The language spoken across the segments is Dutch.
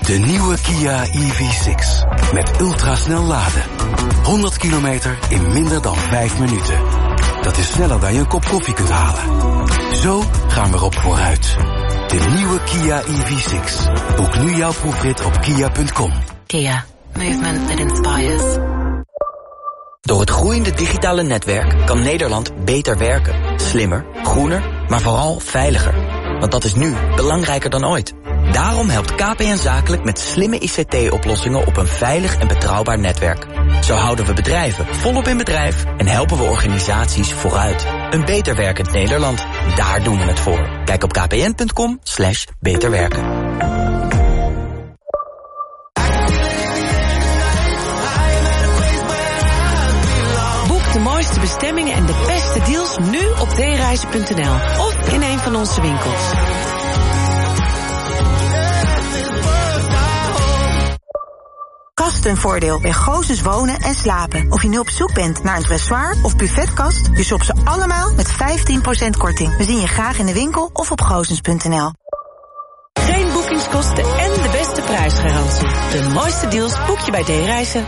De nieuwe Kia EV6. Met ultrasnel laden. 100 kilometer in minder dan 5 minuten. Dat is sneller dan je een kop koffie kunt halen. Zo gaan we erop vooruit. De nieuwe Kia EV6. Boek nu jouw proefrit op kia.com. Kia. Movement that inspires. Door het groeiende digitale netwerk kan Nederland beter werken. Slimmer, groener, maar vooral veiliger. Want dat is nu belangrijker dan ooit. Daarom helpt KPN Zakelijk met slimme ICT-oplossingen op een veilig en betrouwbaar netwerk. Zo houden we bedrijven volop in bedrijf en helpen we organisaties vooruit. Een beter werkend Nederland, daar doen we het voor. Kijk op kpn.com/beterwerken. De mooiste bestemmingen en de beste deals nu op dereizen.nl of in een van onze winkels. Kastenvoordeel bij Gozes Wonen en Slapen. Of je nu op zoek bent naar een dressoir of buffetkast, je shopt ze allemaal met 15% korting. We zien je graag in de winkel of op gozens.nl. Geen boekingskosten en de beste prijsgarantie. De mooiste deals boek je bij D-Reizen.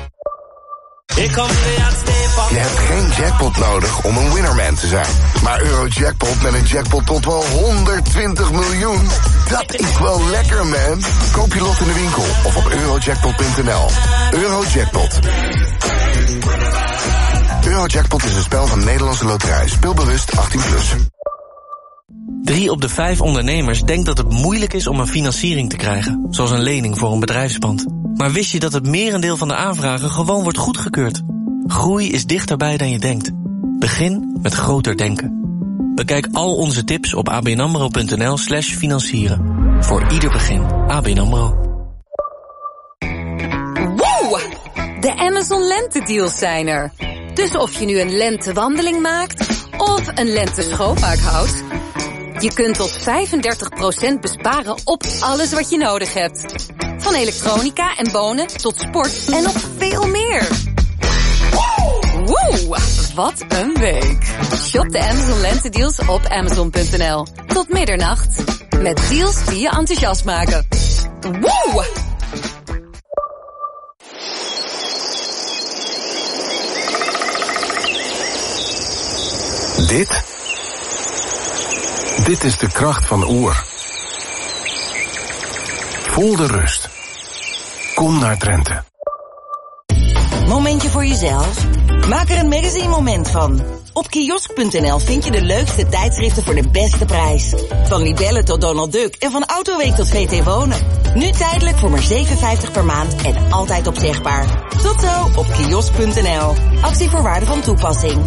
Je hebt geen jackpot nodig om een winnerman te zijn. Maar Eurojackpot met een jackpot tot wel 120 miljoen. Dat is wel lekker, man. Koop je lot in de winkel of op eurojackpot.nl. Eurojackpot. Eurojackpot is een spel van Nederlandse Loterij. Speel bewust 18+. 3 op de 5 ondernemers denkt dat het moeilijk is om een financiering te krijgen, zoals een lening voor een bedrijfspand. Maar wist je dat het merendeel van de aanvragen gewoon wordt goedgekeurd? Groei is dichterbij dan je denkt. Begin met groter denken. Bekijk al onze tips op abnamro.nl/financieren. Voor ieder begin. ABN AMRO. Woe! De Amazon Lentedeals zijn er. Dus of je nu een lentewandeling maakt of een lente-schoonmaak houdt, je kunt tot 35% besparen op alles wat je nodig hebt. Van elektronica en bonen tot sport en nog veel meer. Woe! Wat een week. Shop de Amazon Lentedeals op amazon.nl. Tot middernacht. Met deals die je enthousiast maken. Woe! Dit is de kracht van Oer. Voel de rust. Kom naar Drenthe. Momentje voor jezelf? Maak er een magazine moment van. Op kiosk.nl vind je de leukste tijdschriften voor de beste prijs. Van Libelle tot Donald Duck en van Autoweek tot VT Wonen. Nu tijdelijk voor maar €7,50 per maand en altijd opzegbaar. Tot zo op kiosk.nl. Actievoorwaarden van toepassing.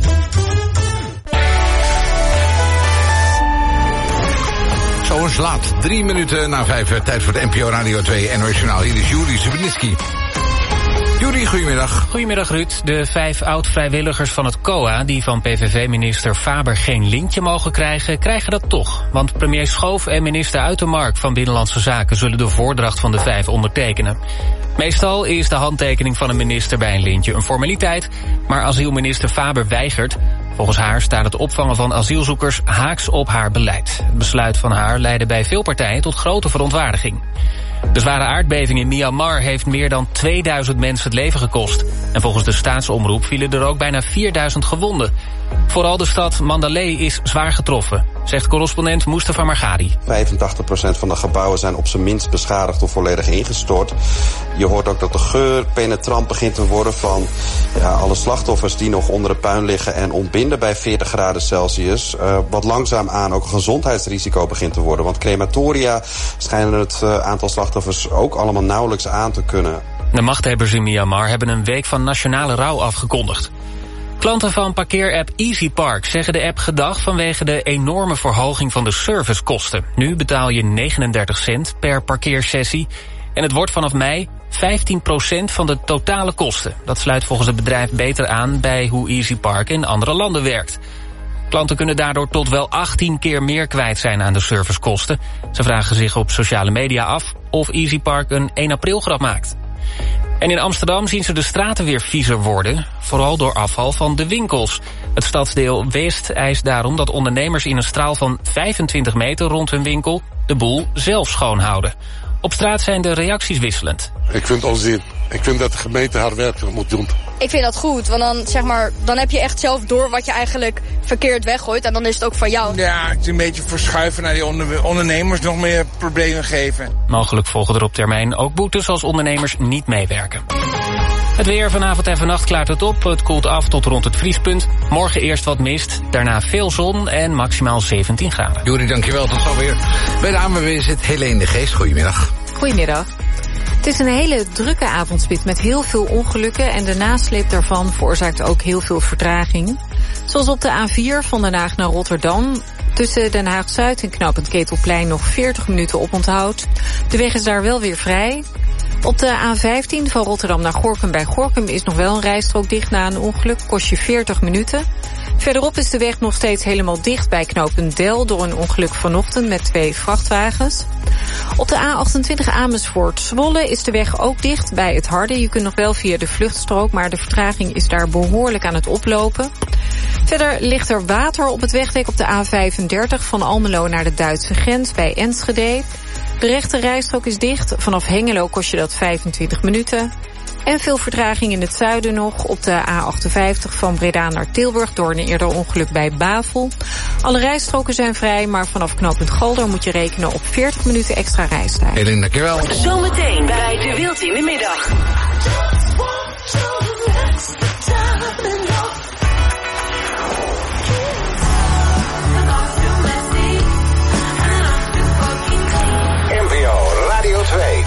Zo is laat. 3 minuten na 5. Tijd voor de NPO Radio 2 NOS Journaal. Hier is Juri Subinitski. Juri, goedemiddag. Goedemiddag, Ruud. De 5 oud-vrijwilligers van het COA, die van PVV-minister Faber geen lintje mogen krijgen, krijgen dat toch. Want premier Schoof en minister Uitermark van Binnenlandse Zaken zullen de voordracht van de 5 ondertekenen. Meestal is de handtekening van een minister bij een lintje een formaliteit, maar asielminister Faber weigert. Volgens haar staat het opvangen van asielzoekers haaks op haar beleid. Het besluit van haar leidde bij veel partijen tot grote verontwaardiging. De zware aardbeving in Myanmar heeft meer dan 2000 mensen het leven gekost. En volgens de staatsomroep vielen er ook bijna 4000 gewonden. Vooral de stad Mandalay is zwaar getroffen, zegt correspondent Mustafa Margadi. 85% van de gebouwen zijn op zijn minst beschadigd of volledig ingestort. Je hoort ook dat de geur penetrant begint te worden van alle slachtoffers die nog onder de puin liggen en ontbinden bij 40 graden Celsius. Wat langzaamaan ook een gezondheidsrisico begint te worden. Want crematoria schijnen het aantal slachtoffers ook allemaal nauwelijks aan te kunnen. De machthebbers in Myanmar hebben een week van nationale rouw afgekondigd. Klanten van parkeerapp EasyPark zeggen de app gedag vanwege de enorme verhoging van de servicekosten. Nu betaal je 39 cent per parkeersessie en het wordt vanaf mei 15% van de totale kosten. Dat sluit volgens het bedrijf beter aan bij hoe EasyPark in andere landen werkt. Klanten kunnen daardoor tot wel 18 keer meer kwijt zijn aan de servicekosten. Ze vragen zich op sociale media af of EasyPark een 1 april grap maakt. En in Amsterdam zien ze de straten weer viezer worden, vooral door afval van de winkels. Het stadsdeel West eist daarom dat ondernemers in een straal van 25 meter rond hun winkel de boel zelf schoonhouden. Op straat zijn de reacties wisselend. Ik vind het onzin. Ik vind dat de gemeente haar werk moet doen. Ik vind dat goed, want dan heb je echt zelf door wat je eigenlijk verkeerd weggooit. En dan is het ook van jou. Ja, het is een beetje verschuiven naar die ondernemers nog meer problemen geven. Mogelijk volgen er op termijn ook boetes als ondernemers niet meewerken. Het weer vanavond en vannacht klaart het op. Het koelt af tot rond het vriespunt. Morgen eerst wat mist, daarna veel zon en maximaal 17 graden. Juri, dankjewel. Tot zo weer. Bij de ANWB zit Helene de Geest. Goedemiddag. Goedemiddag. Het is een hele drukke avondspits met heel veel ongelukken en de nasleep daarvan veroorzaakt ook heel veel vertraging. Zoals op de A4 van Den Haag naar Rotterdam. Tussen Den Haag-Zuid en knooppunt Ketelplein nog 40 minuten oponthoud. De weg is daar wel weer vrij. Op de A15 van Rotterdam naar Gorinchem bij Gorinchem is nog wel een rijstrook dicht na een ongeluk. Kost je 40 minuten. Verderop is de weg nog steeds helemaal dicht bij knooppunt Del door een ongeluk vanochtend met 2 vrachtwagens. Op de A28 Amersfoort-Zwolle is de weg ook dicht bij het Harde. Je kunt nog wel via de vluchtstrook, maar de vertraging is daar behoorlijk aan het oplopen. Verder ligt er water op het wegdek op de A35 van Almelo naar de Duitse grens bij Enschede. De rechte rijstrook is dicht. Vanaf Hengelo kost je dat 25 minuten. En veel vertraging in het zuiden nog op de A58 van Breda naar Tilburg door een eerder ongeluk bij Bavel. Alle rijstroken zijn vrij, maar vanaf knooppunt Galder moet je rekenen op 40 minuten extra reistijd. Helene, dankjewel. Zometeen bij de Wildteam-middag. NPO Radio 2.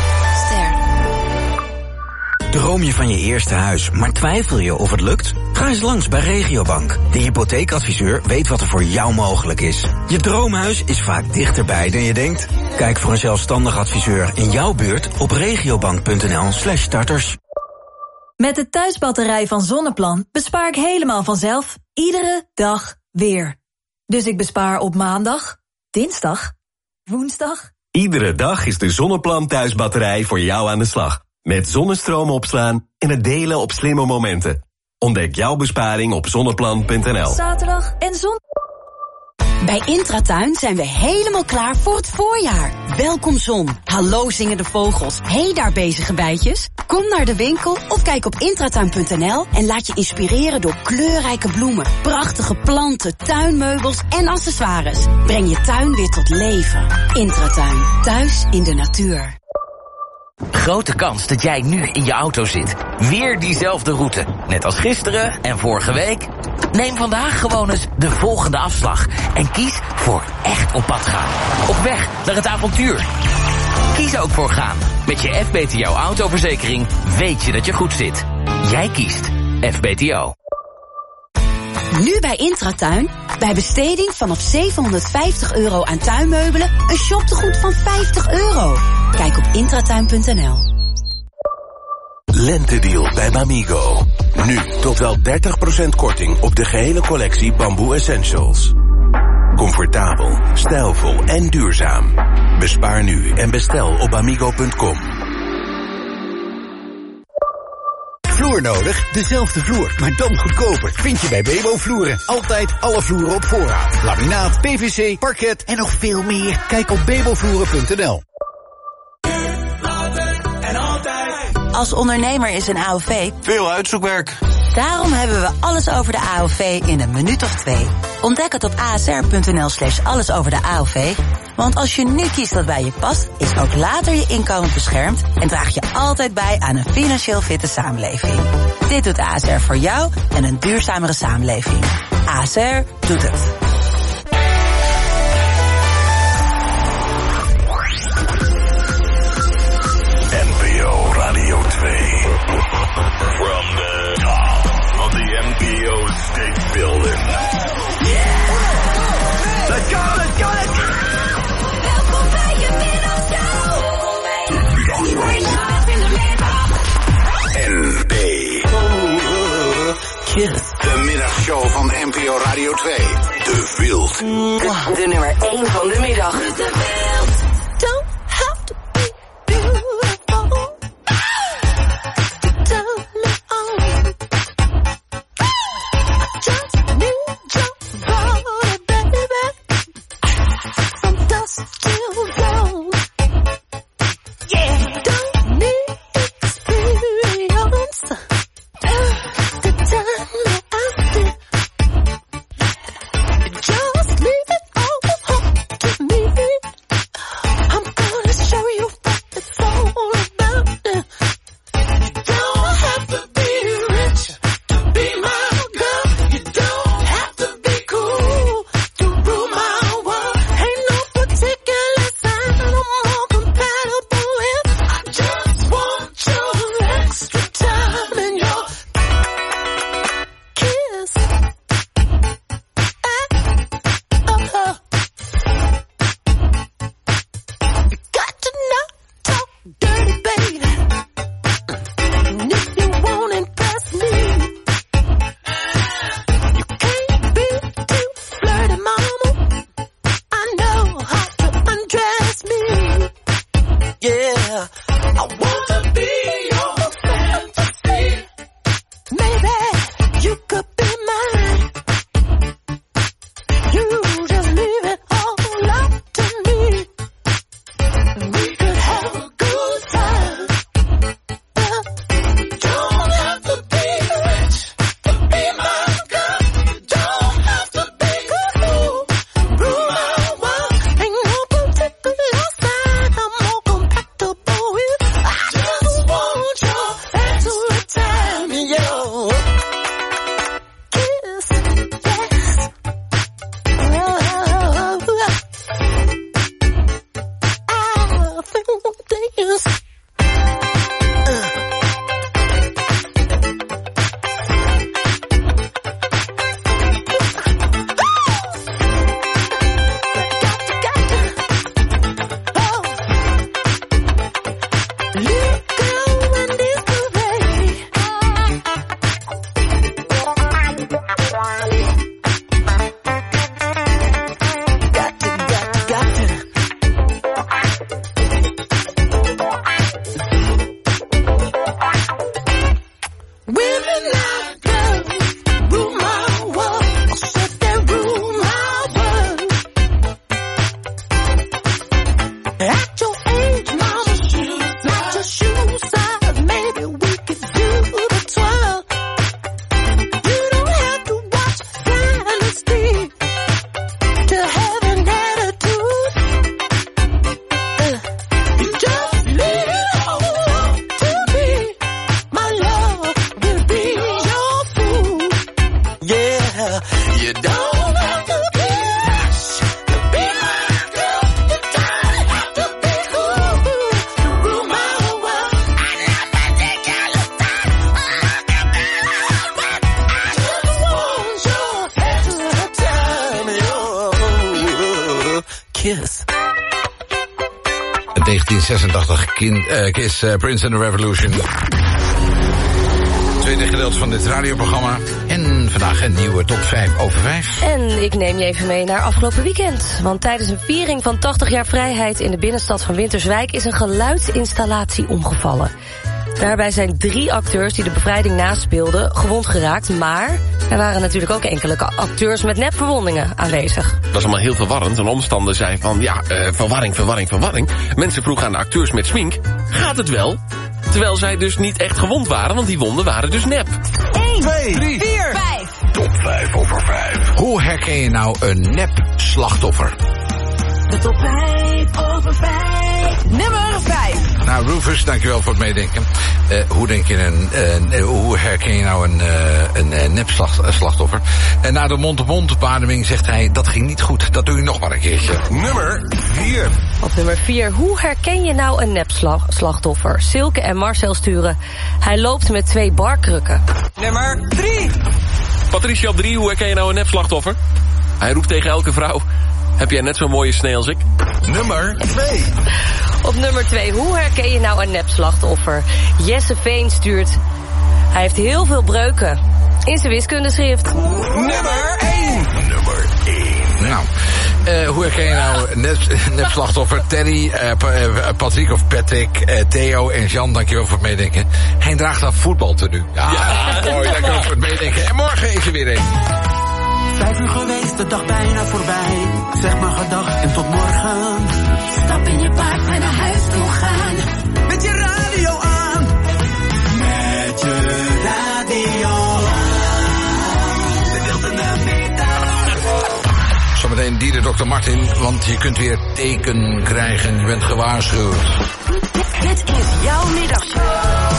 Droom je van je eerste huis, maar twijfel je of het lukt? Ga eens langs bij Regiobank. De hypotheekadviseur weet wat er voor jou mogelijk is. Je droomhuis is vaak dichterbij dan je denkt. Kijk voor een zelfstandig adviseur in jouw buurt op regiobank.nl/starters. Met de thuisbatterij van Zonneplan bespaar ik helemaal vanzelf. Iedere dag weer. Dus ik bespaar op maandag, dinsdag, woensdag. Iedere dag is de Zonneplan thuisbatterij voor jou aan de slag. Met zonnestroom opslaan en het delen op slimme momenten. Ontdek jouw besparing op zonneplan.nl. Zaterdag en zon. Bij Intratuin zijn we helemaal klaar voor het voorjaar. Welkom zon, hallo zingende vogels, hey daar bezige bijtjes. Kom naar de winkel of kijk op intratuin.nl en laat je inspireren door kleurrijke bloemen, prachtige planten, tuinmeubels en accessoires. Breng je tuin weer tot leven. Intratuin, thuis in de natuur. Grote kans dat jij nu in je auto zit. Weer diezelfde route. Net als gisteren en vorige week. Neem vandaag gewoon eens de volgende afslag. En kies voor echt op pad gaan. Op weg naar het avontuur. Kies ook voor gaan. Met je FBTO autoverzekering weet je dat je goed zit. Jij kiest FBTO. Nu bij Intratuin. Bij besteding vanaf €750 aan tuinmeubelen. Een shoptegoed van €50. Kijk op intratuin.nl. Lentedeal bij Mamigo. Nu tot wel 30% korting op de gehele collectie Bamboo Essentials. Comfortabel, stijlvol en duurzaam. Bespaar nu en bestel op amigo.com. Vloer nodig? Dezelfde vloer, maar dan goedkoper. Vind je bij Bebo Vloeren. Altijd alle vloeren op voorraad. Laminaat, PVC, parket en nog veel meer. Kijk op bebovloeren.nl. Als ondernemer is een AOV veel uitzoekwerk. Daarom hebben we alles over de AOV in een minuut of 2. Ontdek het op asr.nl/alles over de AOV. Want als je nu kiest wat bij je past, is ook later je inkomen beschermd en draag je altijd bij aan een financieel fitte samenleving. Dit doet ASR voor jou en een duurzamere samenleving. ASR doet het. NPO Radio 2. From the top of the NPO State Building. Yeah! Let's go, let's go, let's go! Welkom bij je middagshow! De middagshow van NPO Radio 2. De Wild. De nummer 1 van de middag. De Wild. Don't have to be beautiful. Turn me on. I just need your body, baby. From dusk till dawn. Yeah. Kiss. 1986, Kiss, Prince and the Revolution. Tweede gedeelte van dit radioprogramma. En vandaag een nieuwe top 5 over 5. En ik neem je even mee naar afgelopen weekend. Want tijdens een viering van 80 jaar vrijheid in de binnenstad van Winterswijk is een geluidsinstallatie omgevallen. Daarbij zijn 3 acteurs die de bevrijding naspeelden gewond geraakt. Maar er waren natuurlijk ook enkele acteurs met nepverwondingen aanwezig. Dat was allemaal heel verwarrend. Een omstander zei van verwarring. Mensen vroegen aan de acteurs met smink, gaat het wel? Terwijl zij dus niet echt gewond waren, want die wonden waren dus nep. 1, 2, 3, 4, 5. Top 5 over 5. Hoe herken je nou een nep-slachtoffer? De top 5 over 5. Nummer 5. Nou, Rufus, dankjewel voor het meedenken. Hoe herken je nou een nep-slachtoffer? En na de mond-op-mond bademing zegt hij, dat ging niet goed. Dat doe je nog maar een keertje. Nummer 4. Op nummer 4. Hoe herken je nou een nep-slachtoffer? Silke en Marcel sturen. Hij loopt met 2 barkrukken. Nummer 3. Patricia op 3, hoe herken je nou een nep-slachtoffer? Hij roept tegen elke vrouw, heb jij net zo'n mooie snee als ik? Nummer 2. Op nummer 2, hoe herken je nou een nep-slachtoffer? Jesse Veen stuurt, hij heeft heel veel breuken in zijn wiskundeschrift. Nummer 1. Nummer 1. Nou, hoe herken je nou nep-slachtoffer? Terry, Patrick of Patrick, Theo en Jan, dankjewel voor het meedenken. Hij draagt aan voetbaltenue. Ja, mooi, dankjewel voor het meedenken. En morgen is er weer een. 5 uur geweest, de dag bijna voorbij. Zeg maar gedag en tot morgen. Stap in je paard en naar huis toe gaan. Met je radio aan. Met je radio aan. De wilde middag. Zometeen dieren Dr. Martin, want je kunt weer teken krijgen. Je bent gewaarschuwd. Dit is jouw middagshow.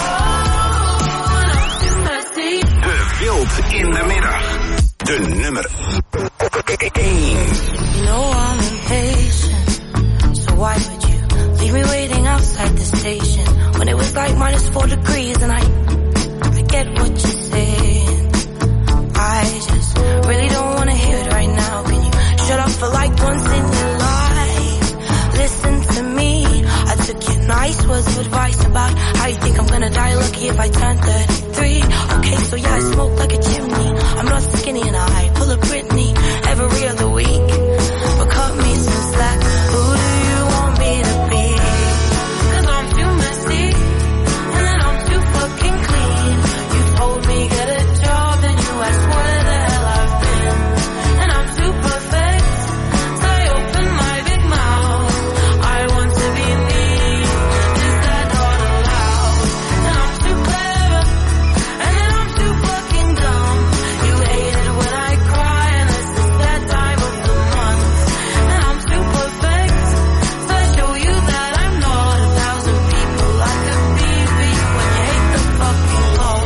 De Wild in de middag. De nummer 1. You know I'm impatient, so why would you leave me waiting outside the station when it was like -4 degrees and I get what you're saying. I just really don't want to hear it right now. Can you shut up for like once in your life? Listen to me, I took your nice words of advice It's about how you think I'm gonna die lucky if I turn 33. Okay, so yeah, I smoke like a chimney. I'm not skinny and I pull a Britney every other week. But cut me some slack. Who do you want me to be? 'Cause I'm too messy, and then I'm too fucking clean. You told me get a job, then you asked where the hell I've been. And I'm too perfect, so I open my big mouth. I want to be me, is that not allowed? And I'm too clever, and then I'm too fucking dumb. You hate it when I cry, and this is that time of the month. And I'm too perfect, so I show you that I'm not 1,000 people I could be when you hate the fucking law.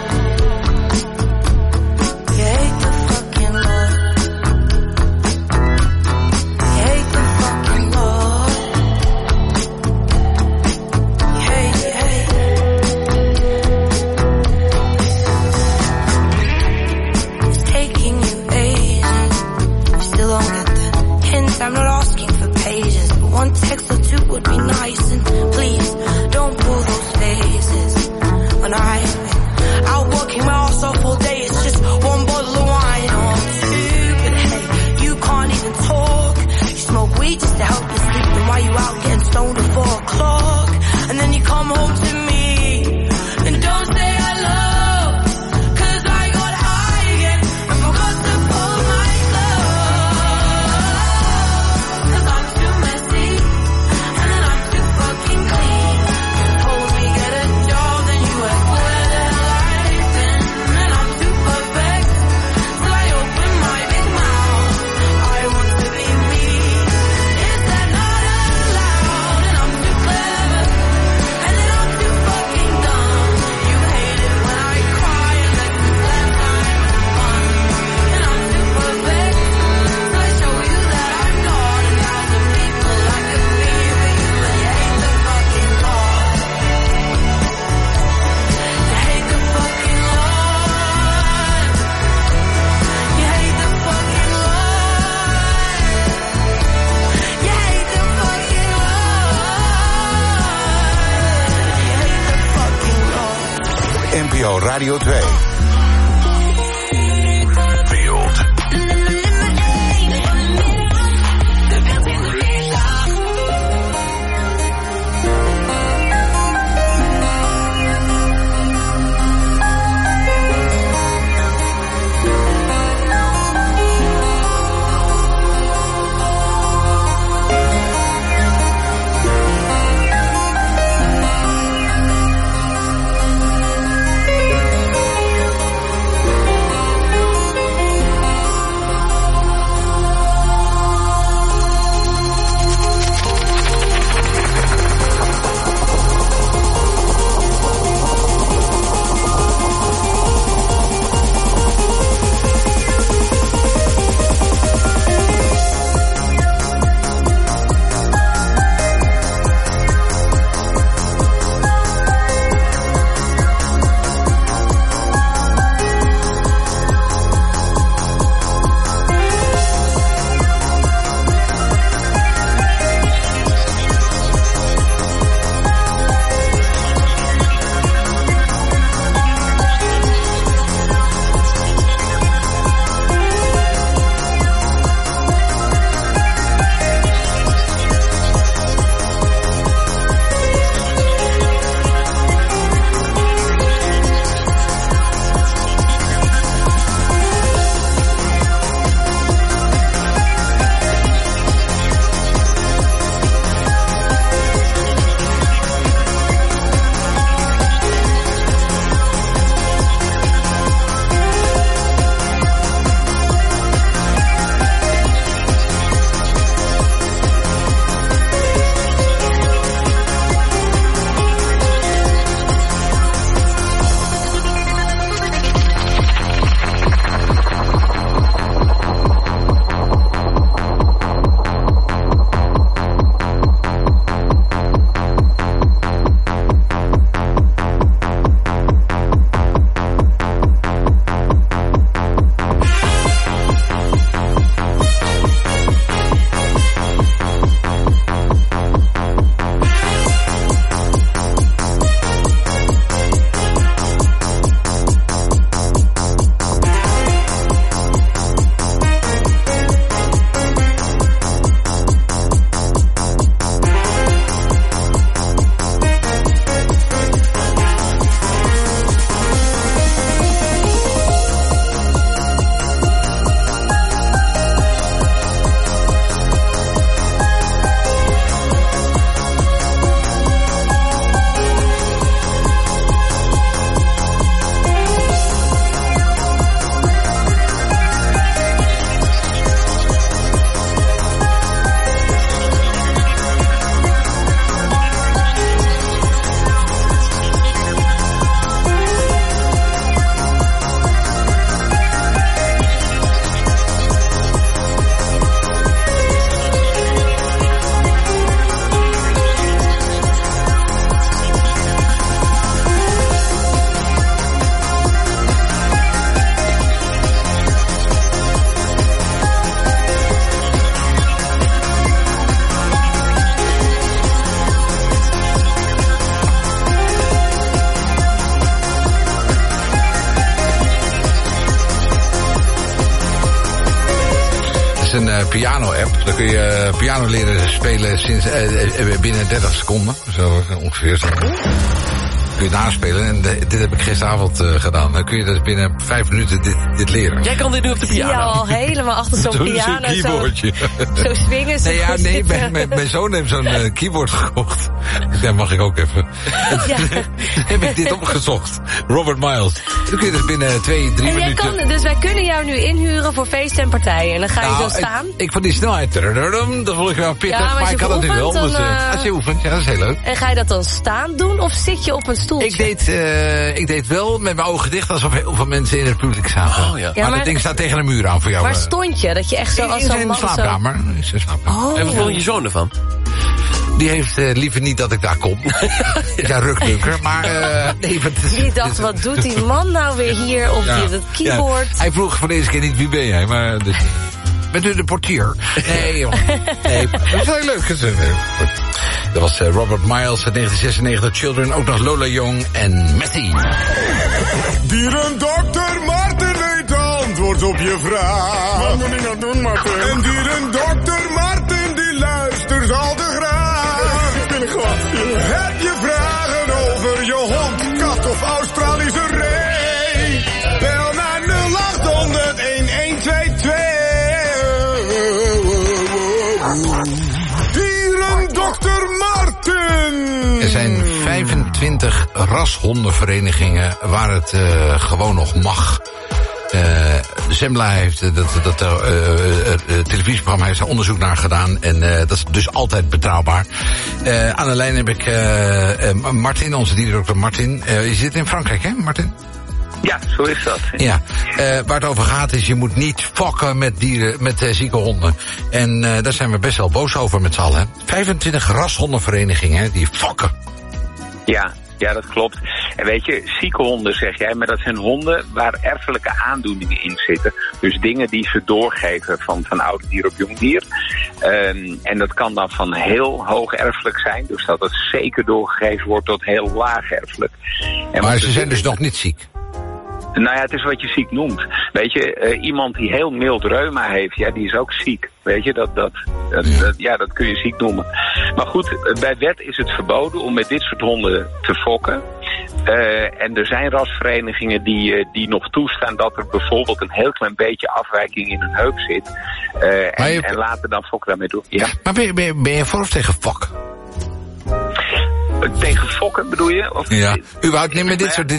You hate the fucking law. You hate the fucking law. You hate it, hate it. It's taking you ages. You still don't get the hints. I'm not asking for pages, but one text or two would be nice. And please don't pull those faces. When I've been out working my ass off all day, it's just one bottle of wine or two. But hey, you can't even talk. You smoke weed just to help you sleep. Then why you out getting stoned at 4 o'clock? And then you come home to me and don't say I love. 'Cause I got high again and forgot to pull my glove. 'Cause I'm too messy, and then I'm too fucking clean. You told me get a job, then you asked where the hell I've been. And I'm too perfect, so I open my big mouth. I want to be me, is that not allowed? And I'm too clever, and then I'm too fucking dumb. You hate it when I cry, and this is that time of the month. And I'm too perfect, so I show you that I'm not 1,000 people I could be when you hate the fucking law. You hate the fucking law. You hate the fucking law. You hate the fucking law. NPO Radio 2. Field. piano-app. Dan kun je piano leren spelen sinds binnen 30 seconden. Zo ongeveer. Kun je naspelen. En dit heb ik gisteravond gedaan. Dan kun je dus binnen 5 minuten dit leren. Jij kan dit nu op de piano. Ja, al helemaal achter zo'n piano. Zo'n keyboardje. Zo swingen ze. Mijn zoon heeft zo'n keyboard gekocht. Daar mag ik ook even. Ja. Heb ik dit opgezocht. Robert Miles. Dan kun je dus binnen 2-3 minuten... Dus wij kunnen jou nu inhuren voor feesten en partijen. En dan ga je zo staan. Ik vond die snelheid. Dat vond ik wel pittig. Ja, maar ik had het nu wel. Dan, als je oefent, ja, dat is heel leuk. En ga je dat dan staan doen of zit je op een stoeltje? Ik deed wel met mijn ogen dicht alsof heel veel mensen in het publiek zaten. Oh, ja. Maar dat ding staat tegen een muur aan voor jou. Waar stond je? Dat je echt zo als zo'n man slaapkamer. In zijn slaapkamer. Oh. En wat vond je zoon ervan? Die heeft liever niet dat ik daar kom. Is een rukdunker, maar... Die dacht, wat doet die man nou weer hier op dat keyboard? Ja. Hij vroeg voor deze keer niet, wie ben jij? Maar... Bent u de portier? Nee, joh. Nee, dat is heel leuk. Dat was Robert Miles uit 1996, Children. Ook nog Lola Young en Messi. Dierendokter Martin weet antwoord op je vraag. Wat moet ik nou doen, Martin? En dierendokter Martin die luistert al te graag. Dat wil ik gewoon. Heb je vragen over je hond, kat of Australische ree? Bel naar 0800 1122. Dierendokter Martin. Er zijn 25 rashondenverenigingen waar het gewoon nog mag. Zembla heeft dat televisieprogramma heeft er onderzoek naar gedaan. En dat is dus altijd betrouwbaar. Aan de lijn heb ik Martin, onze dierendokter Martin. Je zit in Frankrijk, hè, Martin? Ja, zo is dat. Ja, waar het over gaat is, je moet niet fokken met dieren, met zieke honden. En daar zijn we best wel boos over met z'n allen. 25 rashondenverenigingen die fokken. Ja, dat klopt. En weet je, zieke honden zeg jij, maar dat zijn honden waar erfelijke aandoeningen in zitten. Dus dingen die ze doorgeven van oud dier op jong dier. En dat kan dan van heel hoog erfelijk zijn, dus dat het zeker doorgegeven wordt tot heel laag erfelijk. Maar ze zijn dus nog niet ziek? Nou ja, het is wat je ziek noemt. Weet je, iemand die heel mild reuma heeft, ja, die is ook ziek. Weet je, dat kun je ziek noemen. Maar goed, bij wet is het verboden om met dit soort honden te fokken. En er zijn rasverenigingen die nog toestaan dat er bijvoorbeeld een heel klein beetje afwijking in een heup zit. En laten dan fokken daarmee doen. Ja. Maar ben je voor of tegen fokken? Tegen fokken bedoel je? Of ja, überhaupt niet met dit soort...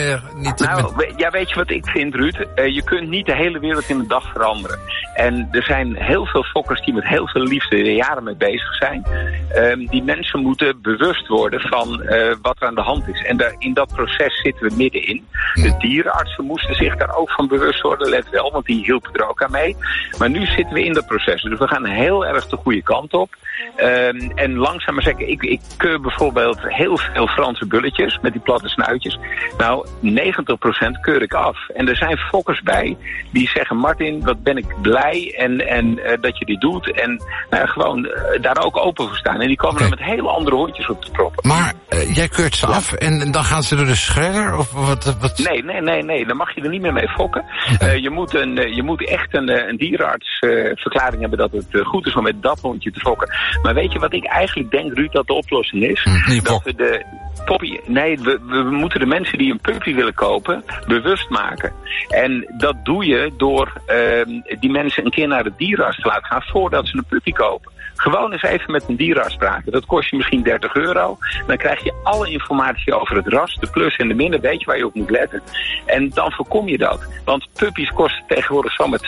Ja, weet je wat ik vind, Ruud? Je kunt niet de hele wereld in een dag veranderen. En er zijn heel veel fokkers die met heel veel liefde er jaren mee bezig zijn. Die mensen moeten bewust worden van wat er aan de hand is. En in dat proces zitten we middenin. De dierenartsen moesten zich daar ook van bewust worden, let wel, want die hielpen er ook aan mee. Maar nu zitten we in dat proces. Dus we gaan heel erg de goede kant op. En langzaam maar zeker, ik keur bijvoorbeeld heel veel Franse bulletjes met die platte snuitjes. Nou, 90% keur ik af. En er zijn fokkers bij die zeggen, Martin, wat ben ik blij en dat je dit doet. En gewoon daar ook open voor staan. En die komen dan met hele andere hondjes op te proppen. Maar jij keurt ze af en dan gaan ze door de shredder? Of wat? Nee. Dan mag je er niet meer mee fokken. Je moet echt een dierenartsverklaring hebben dat het goed is om met dat hondje te fokken. Maar weet je wat ik eigenlijk denk, Ruud, dat de oplossing is? Dat we de poppy... Nee, we moeten de mensen die een puppy willen kopen bewust maken. En dat doe je door die mensen een keer naar de dierenarts te laten gaan voordat ze een puppy kopen. Gewoon eens even met een dierenarts praten. Dat kost je misschien €30. Dan krijg je alle informatie over het ras, de plus en de min, weet je waar je op moet letten. En dan voorkom je dat. Want puppies kosten tegenwoordig zomaar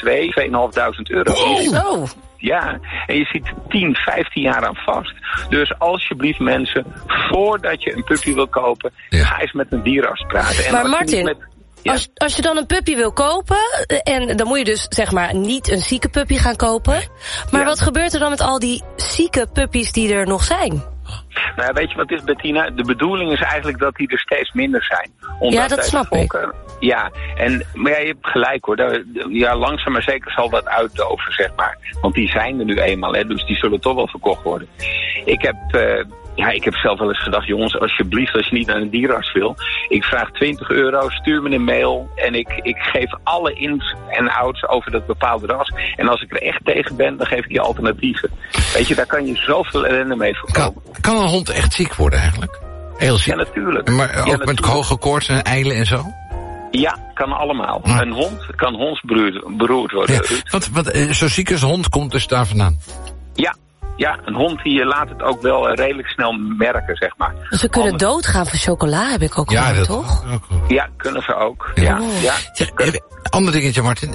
€2.500. Oh. Ja, en je zit 10, 15 jaar aan vast. Dus alsjeblieft mensen, voordat je een puppy wil kopen, ga eens met een dierenarts praten. En maar Martin, als je dan een puppy wil kopen, en dan moet je dus zeg maar niet een zieke puppy gaan kopen. Maar wat gebeurt er dan met al die zieke puppies die er nog zijn? Nou, weet je wat is, Bettina? De bedoeling is eigenlijk dat die er steeds minder zijn. Ja, dat snap ik. Ja, maar je hebt gelijk hoor. Langzaam maar zeker zal dat uitdoven, zeg maar. Want die zijn er nu eenmaal, hè, dus die zullen toch wel verkocht worden. Ik heb Ja, ik heb zelf wel eens gedacht, jongens, alsjeblieft, als je niet naar een dierenarts wil. Ik vraag €20, stuur me een mail en ik geef alle ins en outs over dat bepaalde ras. En als ik er echt tegen ben, dan geef ik je alternatieven. Weet je, daar kan je zoveel ellende mee voorkomen. Kan een hond echt ziek worden eigenlijk? Heel ziek? Ja, natuurlijk. Maar ook met hoge koorts en eilen en zo? Ja, kan allemaal. Ja. Een hond kan hondsberoerd worden. Ja, want zo ziek als een hond komt dus daar vandaan? Ja, een hond die laat het ook wel redelijk snel merken, zeg maar. Ze kunnen doodgaan van chocola, heb ik ook gehoord, toch? Ja, kunnen ze ook. Ja. Ander dingetje, Martin.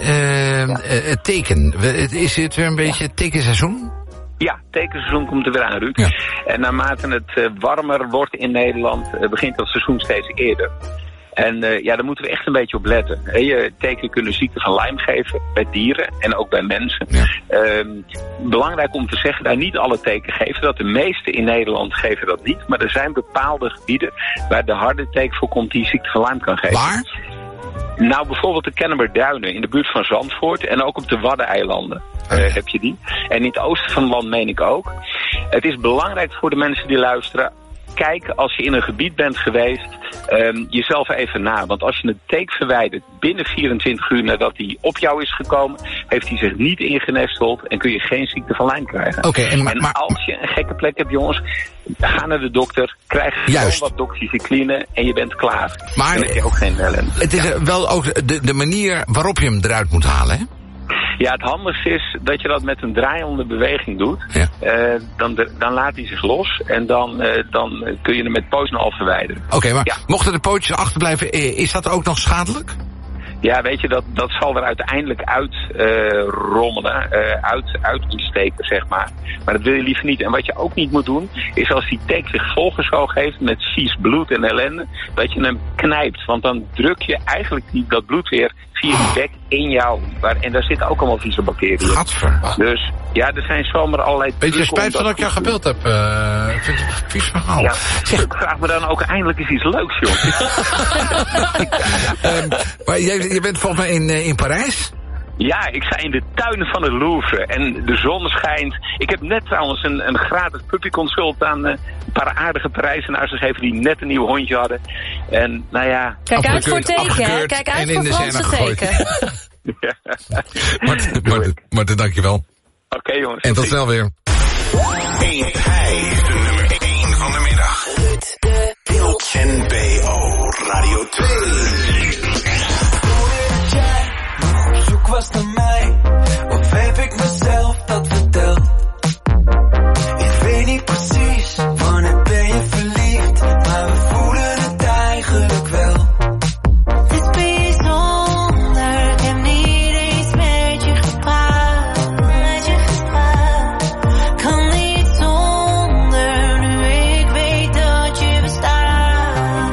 Het teken. Is het weer een beetje het tekenseizoen? Ja, tekenseizoen komt er weer aan, Ruud. Ja. En naarmate het warmer wordt in Nederland, begint dat seizoen steeds eerder. En daar moeten we echt een beetje op letten. Teken kunnen ziekte van Lyme geven bij dieren en ook bij mensen. Ja. Belangrijk om te zeggen, daar niet alle teken geven. Dat de meeste in Nederland geven dat niet. Maar er zijn bepaalde gebieden waar de harde teken voor komt die ziekte van Lyme kan geven. Waar? Nou, bijvoorbeeld de Kennemerduinen in de buurt van Zandvoort en ook op de Waddeneilanden heb je die. En in het oosten van het land meen ik ook. Het is belangrijk voor de mensen die luisteren. Kijk, als je in een gebied bent geweest, jezelf even na. Want als je een teken verwijdert binnen 24 uur nadat hij op jou is gekomen, heeft hij zich niet ingenesteld en kun je geen ziekte van Lyme krijgen. Okay, en als je een gekke plek hebt, jongens, ga naar de dokter, krijg gewoon wat doxycycline en je bent klaar. Maar dan heb je ook geen ellende. Het is wel ook de manier waarop je hem eruit moet halen, hè? Ja, het handigste is dat je dat met een draaiende beweging doet. Ja. Dan laat hij zich los en dan kun je hem met pootjes al verwijderen. Oké, maar mochten de pootjes achterblijven, is dat ook nog schadelijk? Ja, weet je, dat zal er uiteindelijk uit rommelen, uit ontsteken, zeg maar. Maar dat wil je liever niet. En wat je ook niet moet doen, is als die teken zich volgezogen heeft met vies bloed en ellende, dat je hem knijpt. Want dan druk je eigenlijk dat bloed weer via de bek in jou. En daar zitten ook allemaal vieze bacteriën. Gadver. Dus ja, er zijn zomaar allerlei... Beetje spijt van dat ik jou gebeld heb. Ik vind het een vies verhaal. Ja, ik vraag me dan ook eindelijk eens iets leuks, joh. Maar je bent volgens mij in Parijs? Ja, ik sta in de tuinen van het Louvre en de zon schijnt. Ik heb net trouwens een gratis puppyconsult aan een paar aardige Parijzenaars gegeven die net een nieuw hondje hadden. En nou ja... Kijk uit voor teken, hè? Kijk uit voor Franse teken. Martin, dankjewel. Oké, jongens. En tot snel weer. Hij is de nummer 1 van de middag. NPO Radio 2. Zoek was naar mij, of heb ik mezelf dat verteld? Ik weet niet precies, wanneer ben je verliefd, maar we voelen het eigenlijk wel. Het is bijzonder, ik heb niet eens met je gepraat. Kan niet zonder, nu ik weet dat je bestaat.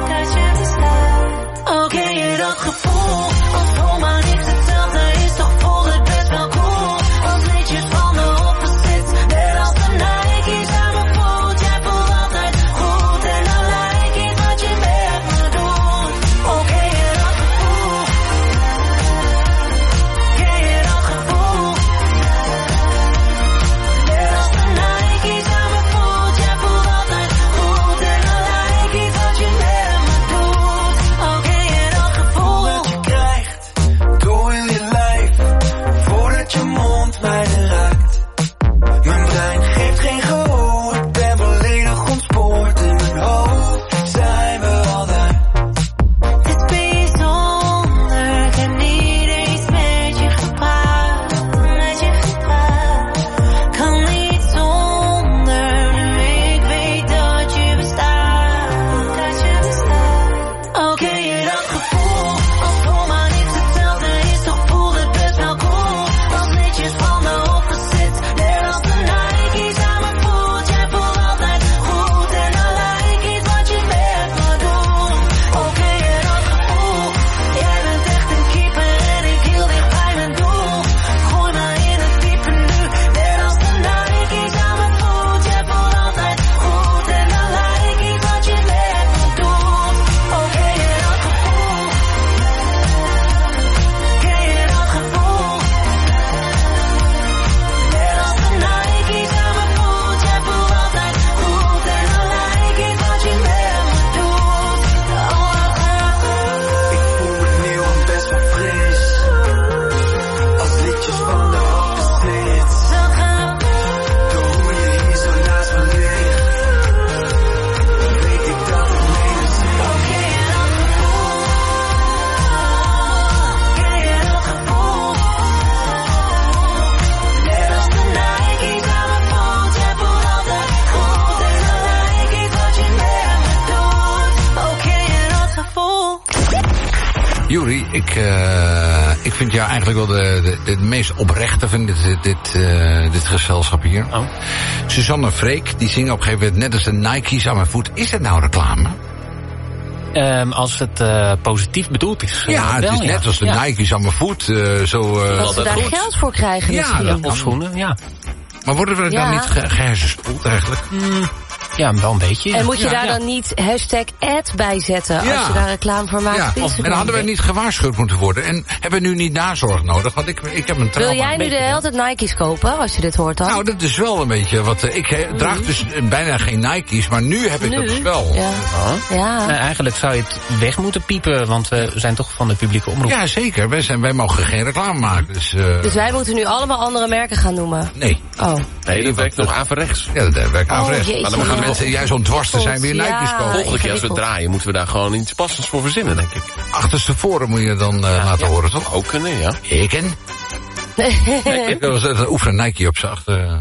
Juri, ik vind jou eigenlijk wel de meest oprechte van dit gezelschap hier. Oh. Suzanne Freek, die zingt op een gegeven moment net als de Nike's aan mijn voet. Is het nou reclame? Als het positief bedoeld is. Ja, het is net als de Nike's aan mijn voet. Dat ze daar geld voor krijgen misschien. Of schoenen, ja. Maar worden we dan niet gehersenspoeld eigenlijk? Ja, wel een beetje. En moet je daar dan niet #ad bij zetten als je daar reclame voor maakt? Ja, en hadden wij niet gewaarschuwd moeten worden. En hebben we nu niet nazorg nodig? Want ik heb een trauma. Wil jij nu de hele tijd Nike's kopen als je dit hoort dan? Nou, dat is wel een beetje wat... Ik draag dus bijna geen Nike's, maar nu heb ik dat dus wel. Ja. Nou, eigenlijk zou je het weg moeten piepen, want we zijn toch van de publieke omroep. Ja, zeker. Wij mogen geen reclame maken. Dus wij moeten nu allemaal andere merken gaan noemen? Nee. Oh. Nee, dat werkt nog averechts. Ja, dat werkt averechts. Jeetje, maar dan gaan mensen juist ontworsten zijn weer Nike's kopen. Volgende keer als we draaien, moeten we daar gewoon iets passends voor verzinnen, denk ik. Achterstevoren moet je dan laten horen, toch? Ook kunnen, ja. Ik was een oefenen Nike op z'n achter.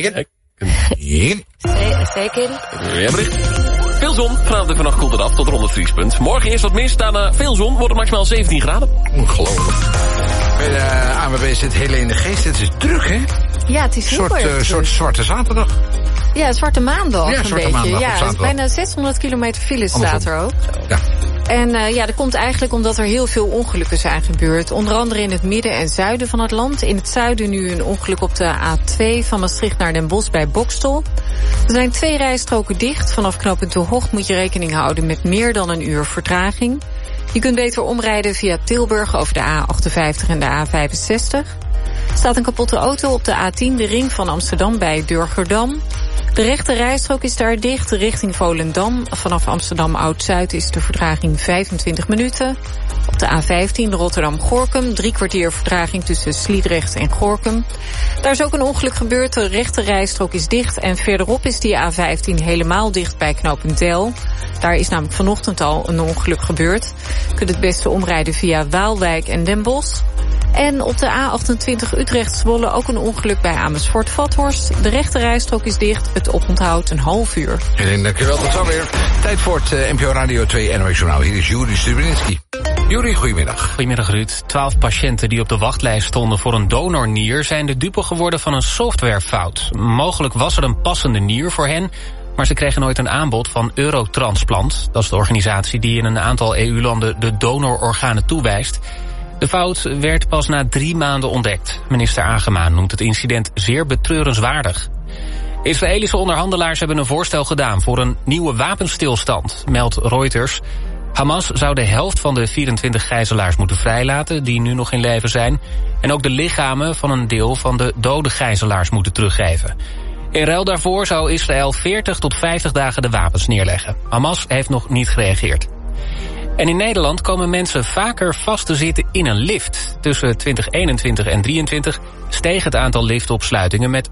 Zeker. Ja, bericht. Veel zon, vanavond en vannacht koelt het af tot rond het vriespunt. Morgen eerst wat mist, daarna veel zon, wordt het maximaal 17 graden. Ongelooflijk. Bij de ANWB zit Helene Geest, het is druk, hè? Ja, het is heel Een soort zwarte zaterdag. Ja, zwarte maandag een beetje. Maandag, ja, bijna 600 kilometer file staat er ook. Ja. En dat komt eigenlijk omdat er heel veel ongelukken zijn gebeurd. Onder andere in het midden en zuiden van het land. In het zuiden nu een ongeluk op de A2 van Maastricht naar Den Bosch bij Boxtel. Er zijn 2 rijstroken dicht. Vanaf knooppunt De Hocht moet je rekening houden met meer dan een uur vertraging. Je kunt beter omrijden via Tilburg over de A58 en de A65. Er staat een kapotte auto op de A10, de ring van Amsterdam bij Durgerdam. De rechte rijstrook is daar dicht richting Volendam. Vanaf Amsterdam Oud-Zuid is de vertraging 25 minuten. Op de A15 Rotterdam-Gorinchem, 3 kwartier vertraging tussen Sliedrecht en Gorinchem. Daar is ook een ongeluk gebeurd, de rechte rijstrook is dicht. En verderop is die A15 helemaal dicht bij knooppunt Del. Daar is namelijk vanochtend al een ongeluk gebeurd. Je kunt het beste omrijden via Waalwijk en Den Bosch. En op de A28 Utrecht-Zwolle ook een ongeluk bij Amersfoort-Vathorst. De rechte rijstrook is dicht, het oponthoud een half uur. En dankjewel, tot zo weer. Tijd voor het NPO Radio 2 NOS Journaal. Hier is Juri Stubenitski. Juri, goedemiddag. Goedemiddag Ruud. 12 patiënten die op de wachtlijst stonden voor een donornier zijn de dupe geworden van een softwarefout. Mogelijk was er een passende nier voor hen, maar ze kregen nooit een aanbod van Eurotransplant. Dat is de organisatie die in een aantal EU-landen de donororganen toewijst. De fout werd pas na 3 maanden ontdekt. Minister Agema noemt het incident zeer betreurenswaardig. Israëlische onderhandelaars hebben een voorstel gedaan voor een nieuwe wapenstilstand, meldt Reuters. Hamas zou de helft van de 24 gijzelaars moeten vrijlaten die nu nog in leven zijn. En ook de lichamen van een deel van de dode gijzelaars moeten teruggeven. In ruil daarvoor zou Israël 40 tot 50 dagen de wapens neerleggen. Hamas heeft nog niet gereageerd. En in Nederland komen mensen vaker vast te zitten in een lift. Tussen 2021 en 2023 steeg het aantal liftopsluitingen met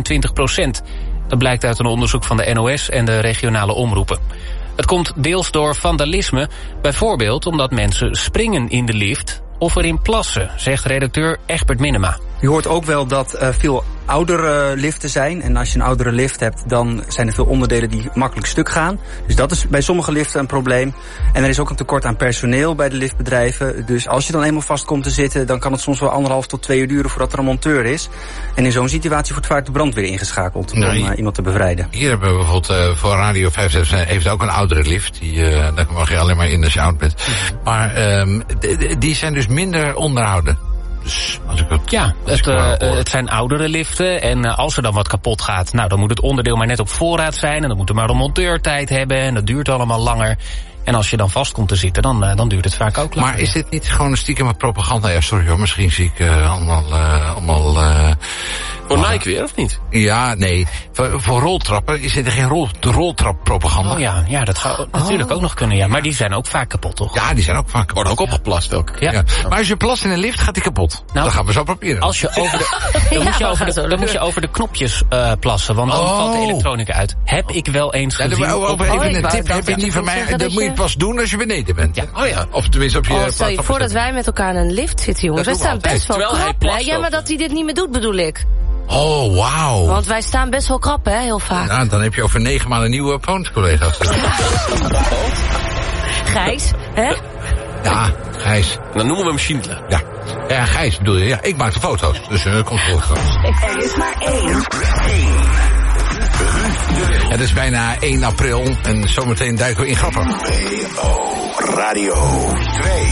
25%. Dat blijkt uit een onderzoek van de NOS en de regionale omroepen. Het komt deels door vandalisme, bijvoorbeeld omdat mensen springen in de lift of erin plassen, zegt redacteur Egbert Minema. Je hoort ook wel dat veel oudere liften zijn. En als je een oudere lift hebt, dan zijn er veel onderdelen die makkelijk stuk gaan. Dus dat is bij sommige liften een probleem. En er is ook een tekort aan personeel bij de liftbedrijven. Dus als je dan eenmaal vast komt te zitten, dan kan het soms wel 1,5 tot 2 uur duren voordat er een monteur is. En in zo'n situatie wordt vaak de brandweer ingeschakeld om iemand te bevrijden. Hier hebben we bijvoorbeeld voor Radio 5 heeft ook een oudere lift. Daar mag je alleen maar in de sound bent. Maar die zijn dus minder onderhouden. Dus als ik het zijn oudere liften en als er dan wat kapot gaat, nou dan moet het onderdeel maar net op voorraad zijn en dan moet er maar een monteurtijd hebben en dat duurt allemaal langer. En als je dan vast komt te zitten, dan duurt het vaak ook langer. Maar is dit niet gewoon een stiekem propaganda? Ja, sorry hoor, misschien zie ik allemaal voor Nike weer, of niet? Ja, nee. Voor roltrappen is er geen roltrappropaganda. Oh ja, dat zou natuurlijk ook nog kunnen, ja. Maar die zijn ook vaak kapot, toch? Ja, die zijn ook vaak kapot. Wordt ook opgeplast ook. Ja. Maar als je plast in een lift, gaat die kapot. Nou, dan gaan we zo proberen. Als je over de, dan moet je over de knopjes plassen, want dan valt de elektronica uit. Heb ik wel eens gezien. Even een tip, heb je niet van mij. Dat moet je pas doen als je beneden bent. Ja. Oh ja. Of tenminste op je stel je voor dat wij met elkaar in een lift zitten, jongens. Wij staan best wel krap. Ja, maar dat hij dit niet meer doet, bedoel ik. Oh, wauw. Want wij staan best wel krap, hè, heel vaak. Nou, dan heb je over 9 maanden nieuwe opponents-collega's. Gijs, hè? Ja, Gijs. Dan noemen we hem Schindler. Ja. Ja, Gijs bedoel je. Ja, ik maak de foto's. Dus komt goed. Er is maar één. Het is bijna 1 april en zometeen duiken we in grappen. NPO Radio 2.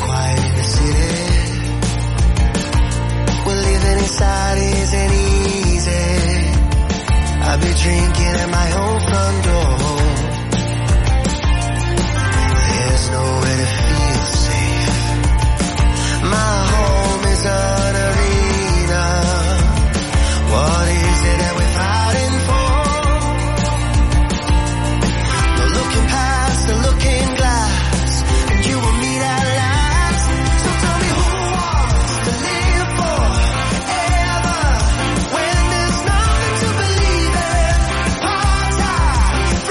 Well, living inside isn't easy. I've been drinking at my own front door. There's nowhere to feel safe. My home is an arena. What is it that we're fighting for? No looking past the looking glass, and you will meet at last. So tell me who wants to live forever when there's nothing to believe in. Hard times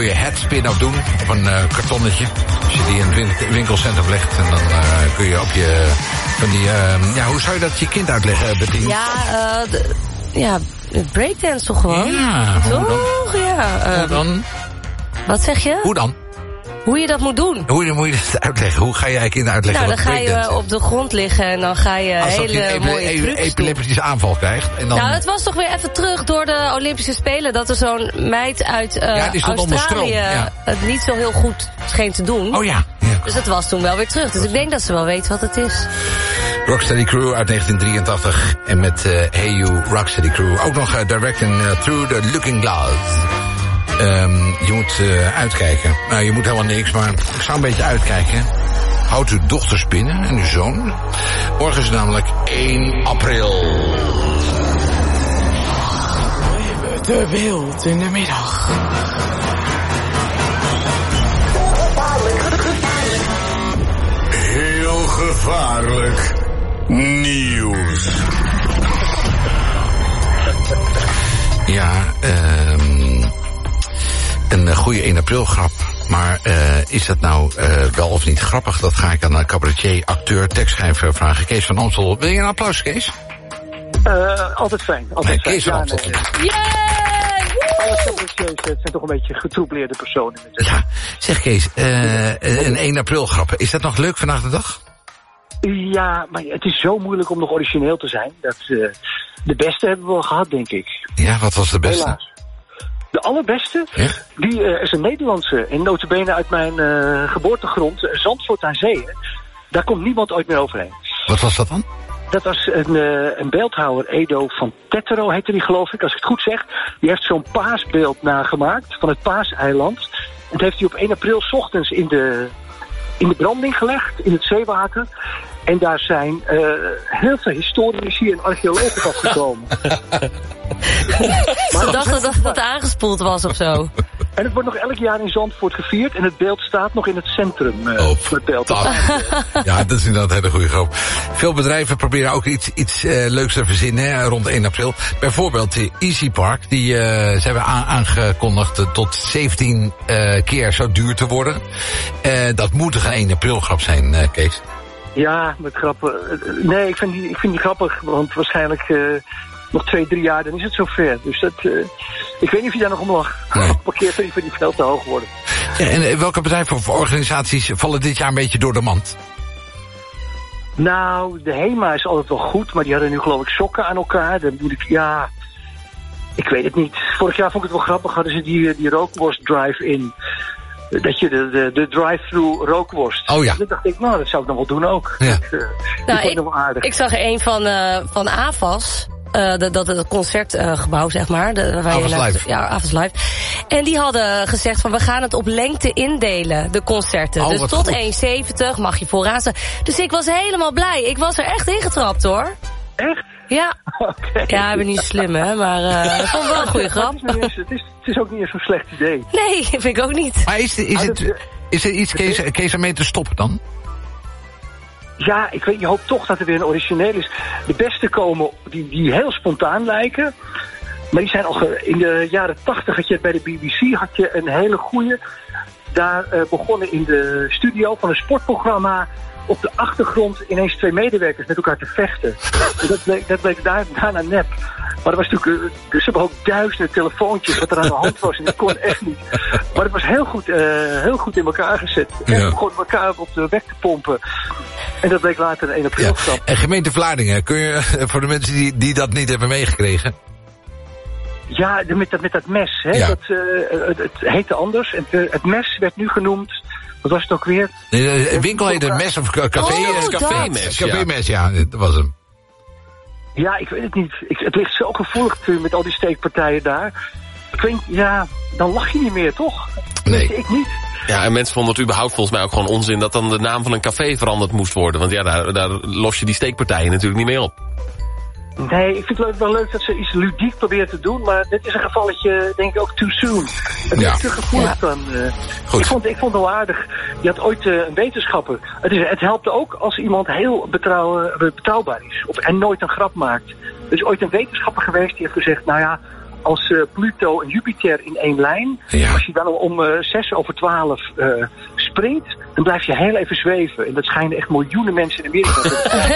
kon je headspin ook doen op een kartonnetje. Als je die in het winkelcentrum legt en dan kun je op je... van die, hoe zou je dat je kind uitleggen, Bettine? Ja, breakdance toch gewoon? Ja, toch? Ja. Hoe dan? Wat zeg je? Hoe dan? Hoe je dat moet doen. Hoe moet je dat uitleggen? Hoe ga je kinderen uitleggen? Nou, dan ga je op de grond liggen en dan ga je hele mooie trucs doen. Epileptische aanval krijgt. En dan... Nou, het was toch weer even terug door de Olympische Spelen dat er zo'n meid uit Australië het niet zo heel goed scheen te doen. Oh ja. Dus het was toen wel weer terug. Dus ik denk dat ze wel weet wat het is. Rocksteady Crew uit 1983. En met Hey You, Rocksteady Crew. Ook nog Directing Through the Looking Glass. Je moet uitkijken. Nou, je moet helemaal niks, maar ik zou een beetje uitkijken. Houdt uw dochter spinnen en uw zoon. Morgen is namelijk 1 april. De wild in de middag. Heel gevaarlijk nieuws. Ja, een goede 1 april grap. Maar is dat nou wel of niet grappig? Dat ga ik aan een cabaretier, acteur, tekstschrijver vragen. Kees van Amstel. Wil je een applaus, Kees? Altijd fijn. Altijd fijn. Kees van Amstel. Alle cabaretiers zijn toch een beetje getroubleerde personen. Ja, zeg Kees, een 1 april grap. Is dat nog leuk vandaag de dag? Ja, maar het is zo moeilijk om nog origineel te zijn. Dat de beste hebben we wel gehad, denk ik. Ja, wat was de beste? Helaas. De allerbeste, die is een Nederlandse. En nota bene uit mijn geboortegrond, Zandvoort aan Zee. Daar komt niemand ooit meer overheen. Wat was dat dan? Dat was een beeldhouwer, Edo van Tettero heette die, geloof ik, als ik het goed zeg. Die heeft zo'n paasbeeld nagemaakt van het Paaseiland. En dat heeft hij op 1 april 's ochtends in de branding gelegd, in het zeewater. En daar zijn heel veel historici en archeologen afgekomen. Ze dachten dat het aangespoeld was of zo. En het wordt nog elk jaar in Zandvoort gevierd. En het beeld staat nog in het centrum. Het beeld. Ja, dat is inderdaad een hele goede grap. Veel bedrijven proberen ook iets leuks te verzinnen rond 1 april. Bijvoorbeeld de Easy Park. Die ze hebben aangekondigd tot 17 keer zo duur te worden. Dat moet een 1 april grap zijn, Kees. Ja, met grappen. Nee, ik vind die grappig. Want waarschijnlijk nog 2-3 jaar, dan is het zover. Dus dat, ik weet niet of je daar nog om lag. Parkeertarieven die veel te hoog worden. Ja, en welke bedrijven of organisaties vallen dit jaar een beetje door de mand? Nou, de HEMA is altijd wel goed, maar die hadden nu geloof ik sokken aan elkaar. Dan moet ik weet het niet. Vorig jaar vond ik het wel grappig, hadden ze die rookworst drive-in. Dat je de drive-thru rookworst. Oh ja. Dan dacht ik, nou, dat zou ik nog wel doen ook. Ja. Ik zag er een van AVAS. Dat concertgebouw, zeg maar. AVAS Live. Ja, AVAS Live. En die hadden gezegd van, we gaan het op lengte indelen, de concerten. Dus tot 1,70 mag je vooraan staan. Dus ik was helemaal blij. Ik was er echt ingetrapt, hoor. Echt? Ja. Okay. Ja, ik ben niet slim, hè. Maar ik vond het wel een goede grap. Het is ook niet eens zo'n slecht idee. Nee, vind ik ook niet. Maar is er iets, Kees, ermee te stoppen dan? Ja, je hoop toch dat er weer een origineel is. De beste komen die heel spontaan lijken. Maar die zijn al in de jaren 80 had je bij de BBC had je een hele goeie. Daar begonnen in de studio van een sportprogramma op de achtergrond ineens 2 medewerkers met elkaar te vechten. Dat bleek daarna nep. Maar er was natuurlijk, ze hebben ook duizenden telefoontjes wat er aan de hand was. En dat kon echt niet. Maar het was heel goed in elkaar gezet. En we begonnen elkaar op de weg te pompen. En dat bleek later een 1 april grap. En gemeente Vlaardingen, kun je voor de mensen die dat niet hebben meegekregen? Ja, met dat mes. Hè? Ja. Het heette anders. Het mes werd nu genoemd. Wat was het ook weer? De winkel heette mes of café? Café-mes. Café-mes, ja, dat was hem. Ja, ik weet het niet. Het ligt zo gevoelig met al die steekpartijen daar. Ik weet, dan lach je niet meer, toch? Nee. Ik niet. Ja, en mensen vonden het überhaupt volgens mij ook gewoon onzin dat dan de naam van een café veranderd moest worden. Want ja, daar los je die steekpartijen natuurlijk niet mee op. Nee, ik vind het wel leuk dat ze iets ludiek proberen te doen, maar dit is een gevalletje, denk ik, ook too soon. Het is te gevoelig dan. Ik vond het wel aardig. Je had ooit een wetenschapper. Het helpt ook als iemand heel betrouwbaar is en nooit een grap maakt. Er is ooit een wetenschapper geweest die heeft gezegd, nou ja, als Pluto en Jupiter in één lijn. Ja. Als je dan om 6:12 springt, dan blijf je heel even zweven. En dat schijnen echt miljoenen mensen in Amerika te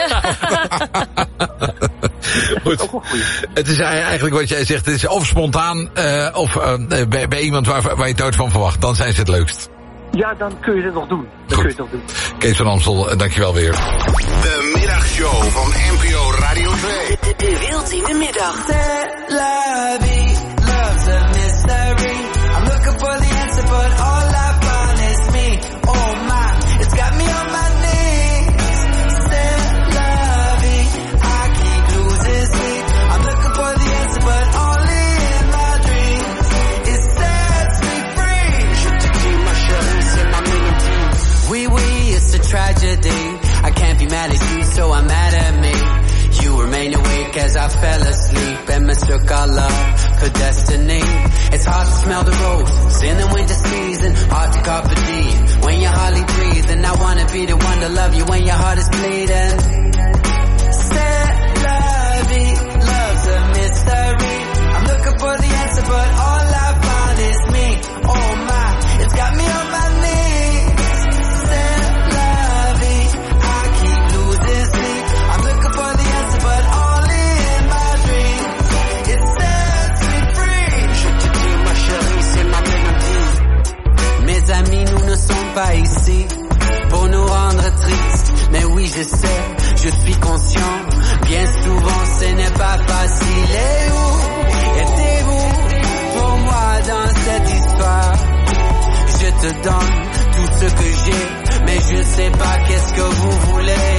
Goed. Het is eigenlijk wat jij zegt, het is of spontaan of bij iemand waar je het nooit van verwacht. Dan zijn ze het leukst. Ja, dan kun je het nog doen. Kees van Amstel, dankjewel weer. De middagshow van NPO Radio 2. De ultieme middag. La vie, love's a mystery. I'm looking for the answer, but all I find is me. Oh my, it's got me on my knees. C'est la vie, I keep losing sleep. I'm looking for the answer, but only in my dreams. It sets me free. Je te dis, ma chérie, c'est ma mélodie. Oui, oui, it's a tragedy. I can't be mad at you, so I'm mad at me. You remain awake as I fell asleep and mistook our love for destiny. It's hard to smell the roses in the winter season, hard to carpe diem when you're hardly breathing. I wanna be the one to love you when your heart is bleeding. C'est la vie, love's a mystery. I'm looking for the answer, but all I find is me. Oh my, it's got me on my knees. C'est la vie, I keep losing sleep. I'm looking for the answer, but only in my dreams. It sets me free. Je te dis, ma chérie, c'est ma mélodie. Mes amis, nous ne sommes pas ici pour nous rendre tristes. Mais oui, je sais, je suis conscient. Bien souvent, ce n'est pas facile. Et où étiez-vous pour moi dans cette histoire? Je te donne tout ce que j'ai, mais je ne sais pas qu'est-ce que vous voulez.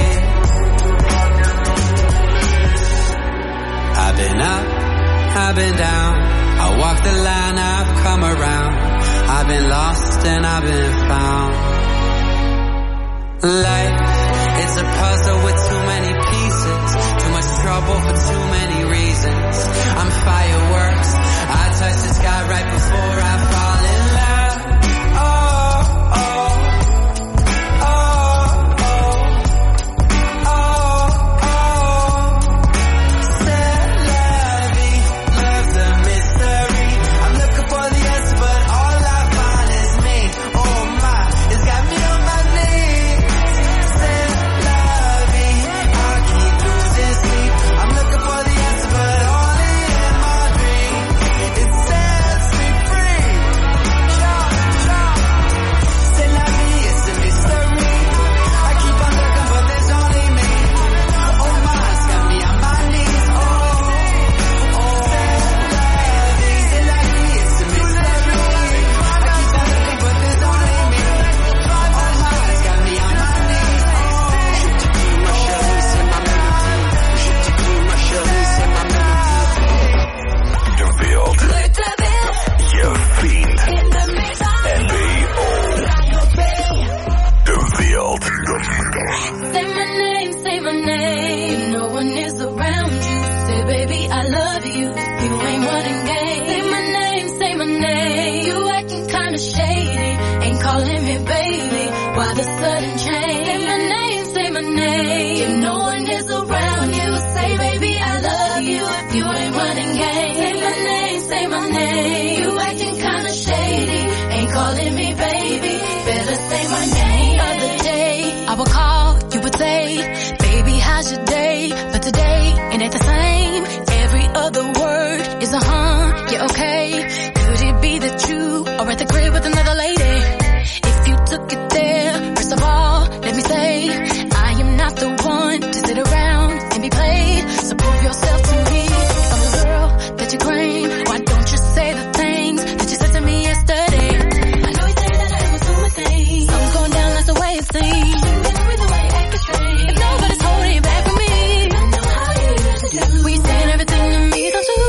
I've been up, I've been down. I walked the line, I've come around. I've been lost and I've been found. Life, it's a puzzle with too many pieces. Too much trouble for too many reasons. I'm fireworks. I touch the sky right before I fall in love. Oh, oh, oh, oh, oh, oh. C'est la vie, love's a mystery. I'm looking for the answer, but all I find is me. Oh my, it's got me on my knees. C'est la vie, I keep losing sleep. I'm looking for the answer, but only in my dreams. It sets me free. C'est la vie, it's a mystery. I keep on looking, but there's only me. Oh my, it's got me on my knees. Oh, oh. C'est la vie, it's a mystery. I keep on looking, but there's only me. Oh my, it's got me on my knees. Je te dis, ma chérie, c'est ma mélodie. Je te dis, ma chérie, c'est ma mélodie. De Wild. Je vriend. NPO. De Wild. Say my name, say my name. No one is around you. Say, baby, I love you. You ain't running game. Say my name, say my name. You acting kinda shady. Ain't calling me baby. Why the sudden change? Say my name. If no one is around you, say, baby, I love you. You ain't running game. Say my name. You acting kinda shady. Ain't calling me baby. Better say my name. Other day, I would call, you would say, baby, how's your day? But today, it ain't the same. Every other word is a yeah, okay. Could it be that you are at the crib with another lady? If you took it there, first of all, let me say, I am not the one to sit around and be played. So prove yourself to me. I'm the girl that you claim. Why don't you say the things that you said to me yesterday? I know you said that I was doing my thing. Something's going down, that's the way it seems. With the way you act strange. If nobody's holding you back from me, I know how you used to do. We saying everything to me, don't you?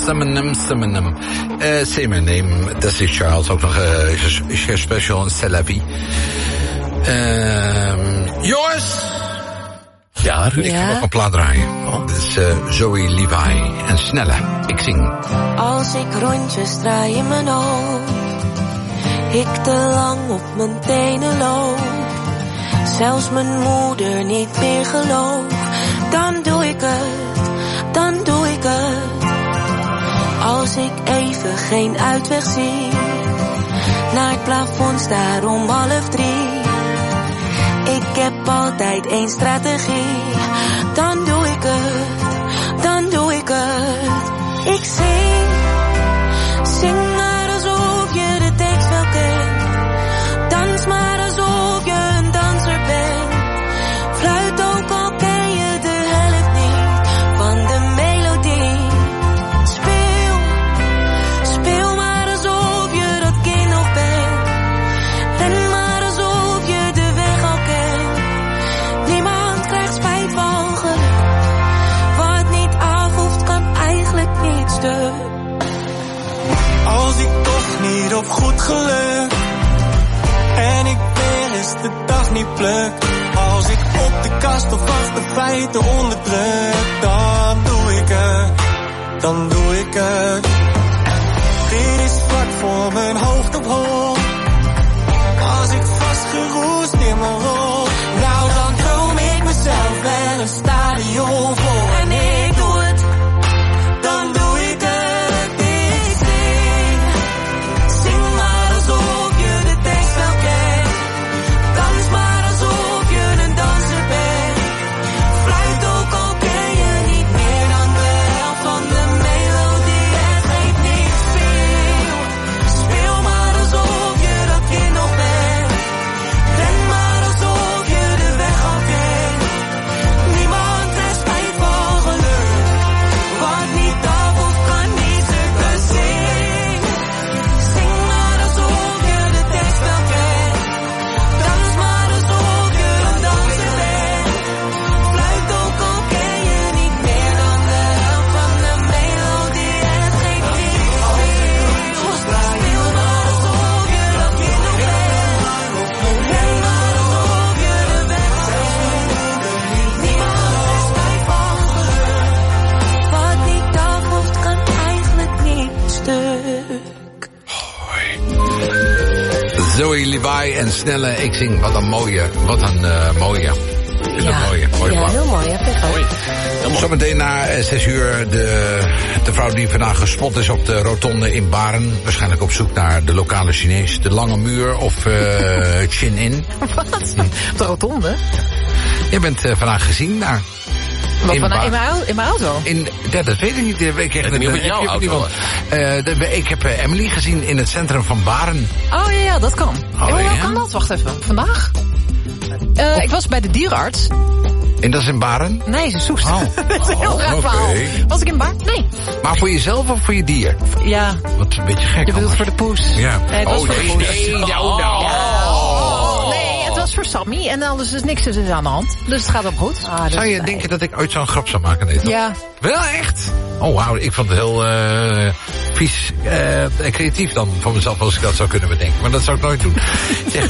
Summonem. Say My Name, Destiny Child, ook nog special in C'est La Vie. Jongens! Ja, Ruud. Ik ga nog een plaat draaien. Dit is Zoe Levi en Snelle. Ik zing. Als ik rondjes draai in mijn hoofd, ik te lang op mijn tenen loop, zelfs mijn moeder niet meer gelooft, dan doe ik het. Als ik even geen uitweg zie, naar het plafond staar om 2:30. Ik heb altijd één strategie, dan doe ik het. Ik zing maar alsof je de tekst wel kent. Dans maar alsof je een danser bent. Fluit ook al ken je de helft niet van de melodie. Speel maar alsof je dat kind nog bent. Ren maar alsof je de weg al kent. Niemand krijgt spijt van geluk. Wat niet af hoeft kan eigenlijk niet stuk. Als ik toch niet op goed geluk en ik weer eens de dag niet pluk, als ik op de kast of achter feiten onderdruk, dan doe ik het. Dit is vlak voor mijn hoofd op hol. Als ik vastgeroest in mijn rol, nou dan droom ik mezelf wel een stadion vol. En ik doe het, dan doe ik het. Zing maar alsof je de tekst wel kent. Dans maar alsof je een danser bent. Fluit ook al ken je niet meer dan de helft van de melodie. Het geeft niet veel. Speel maar alsof je dat kind nog bent. Ren maar alsof je de weg al kent. Niemand krijgt spijt van geluk. Wat niet af of kan niet stukken. Zing maar alsof je de tekst wel kent. Dans maar alsof je een danser bent. Fluit ook al ken je niet meer dan de helft van de melodie. Het geeft niet veel. Speel maar alsof je dat kind nog bent. Ren maar alsof je de weg al kent. Niemand krijgt spijt van geluk. Wat niet af hoeft kan eigenlijk niet stuk. Zoe Levi en Snelle. Ik zing. Wat een mooie. Is dat mooie plaat. Heel mooi. Ja, vind ik ook. Zometeen na 6 uur de vrouw die vandaag gespot is op de rotonde in Baren. Waarschijnlijk op zoek naar de lokale Chinees. De Lange Muur of Chin-In. Wat? Op de rotonde? Jij bent vandaag gezien daar. Wat in mijn auto? Dat weet ik niet. Ik kreeg niet met jouw auto. Ik heb Emily gezien in het centrum van Baren. Oh ja, dat kan. Hoe ja? kan dat? Wacht even. Vandaag? Ik was bij de dierenarts. En dat is in Baren? Nee, ze Soest. Dat is een heel raar verhaal. Was ik in Baren? Nee. Maar voor jezelf of voor je dier? Ja. Wat een beetje gek. Je bedoelt voor de poes? Ja. Nee, het was voor de poes. Nee, het was voor Sammy en anders is niks aan de hand. Dus het gaat ook goed. Zou je denken dat ik ooit zo'n grap zou maken? Nee, toch? Ja. Wel echt? Oh, wauw. Ik vond het heel vies en creatief dan van mezelf als ik dat zou kunnen bedenken. Maar dat zou ik nooit doen. Zeg,